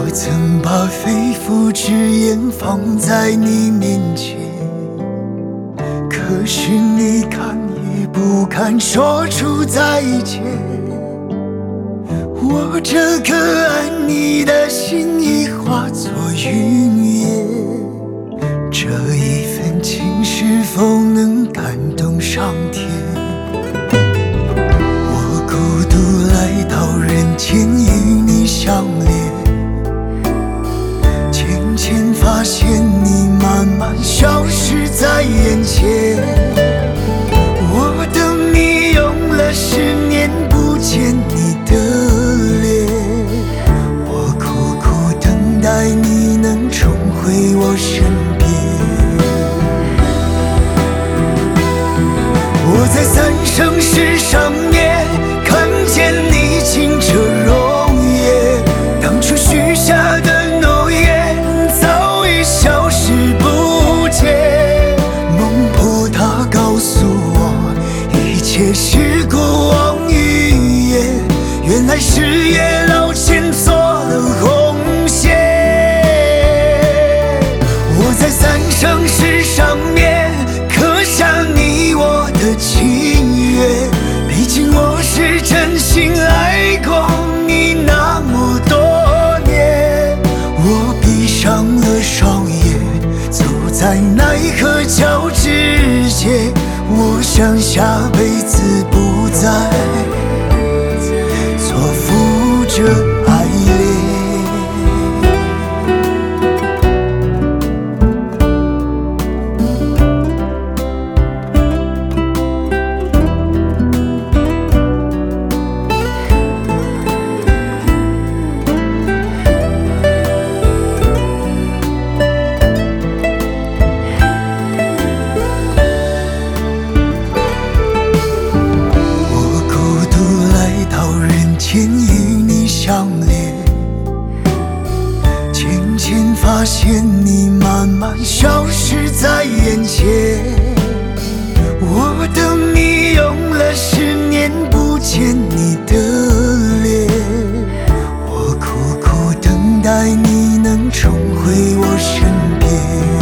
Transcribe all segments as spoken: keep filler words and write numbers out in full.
我曾把肺腑之言放在你面前，可是你看也不敢说出再见。我这颗爱你的心已化作云烟，这一份情是否能感动上天？我孤独来到人间与你相恋，渐渐发现你慢慢消失在眼前。我等你用了十年不见你的脸，我苦苦等待你能重回我身边。我在三生石上面看见你清澈容颜，当初许下的诺言早已消失不见。梦破它告诉我，一切是过往语言，原来是月老牵错了红线。我在三生石上面刻下你我的情约，毕竟我是真心爱过你那么多年。我闭上了双眼，走在奈何桥之间，我想下辈子不再错付这爱恋。渐与你相恋，渐渐发现你慢慢消失在眼前。我等你用了十年不见你的脸，我苦苦等待你能重回我身边。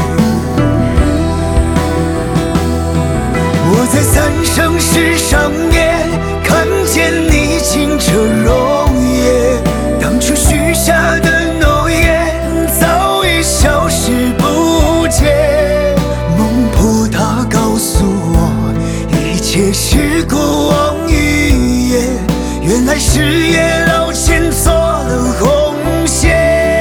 我在三生石上面看见你清澈容颜，当初许下的诺言早已消失不见。梦破它告诉我，一切是过往语言，原来是月老牵错了红线。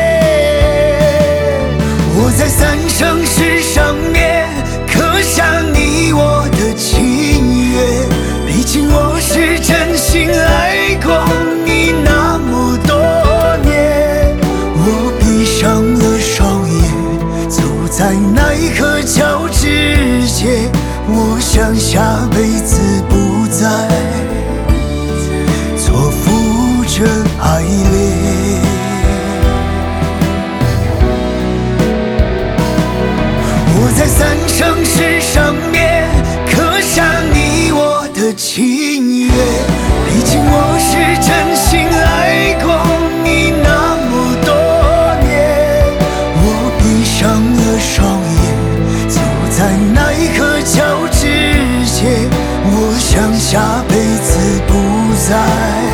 我在三生石上面刻下你我的情约，毕竟我是真心爱过你那么多年。我闭上了双眼，走在奈何桥之间，我想下辈子不再错付这爱恋。我在三生石上面刻下你我的情约，毕竟我是真心爱过你那么多年。我闭上了双眼，走在奈何桥之间，我想下辈子不再